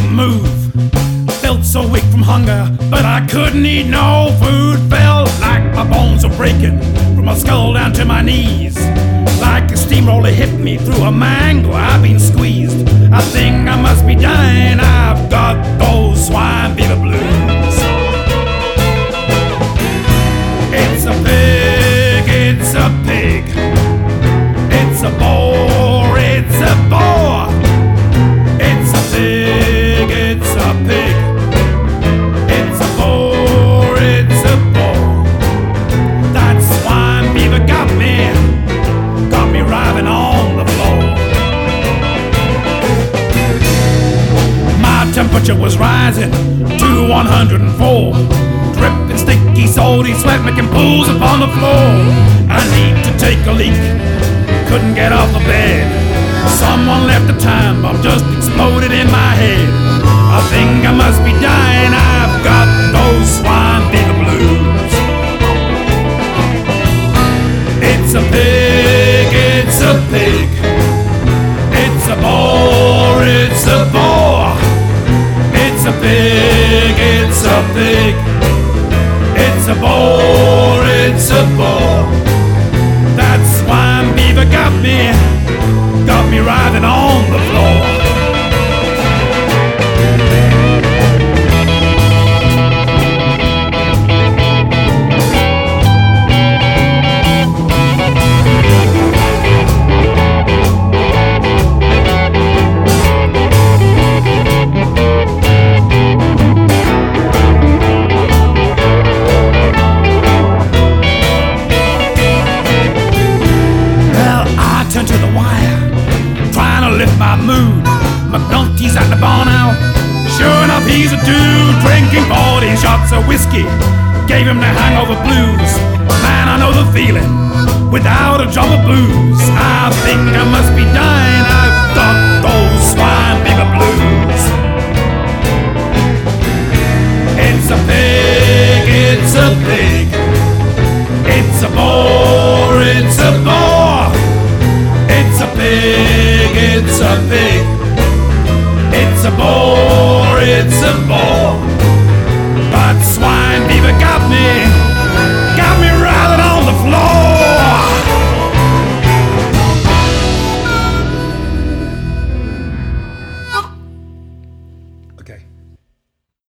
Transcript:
couldn't move. Felt so weak from hunger, but I couldn't eat no food. Felt like my bones were breaking from my skull down to my knees. Like a steamroller hit me through a mango, I've been squeezed. I think I must be dying, I've got those swine fever blues. It's a pig, it's a pig. It's a boar, it's a boar. It's a pig, it's a pig. It's a boar, it's a boar. That swine fever got me writhing on the floor. My temperature was rising to 104. Dripping, sticky, salty sweat making pools upon the floor. I need to take a leak, couldn't get off the bed. Someone left a time bomb, just exploded in my head. I think I must be dying, I've got those swine fever blues. It's a pig, it's a pig. It's a boar, it's a boar. It's a pig, it's a pig. It's a boar, it's a boar. That swine fever got me writhing on the floor. To the wire, trying to lift my mood. McNulty's at the bar now, sure enough he's a dude. Drinking 40 shots of whiskey, gave him the hangover blues. Man, I know the feeling, without a drop of booze. I think I must be dying, I've got those swine fever blues. It's a pig, it's a pig. It's a boar, it's a boar. It's a pig, it's a pig. It's a boar, it's a boar.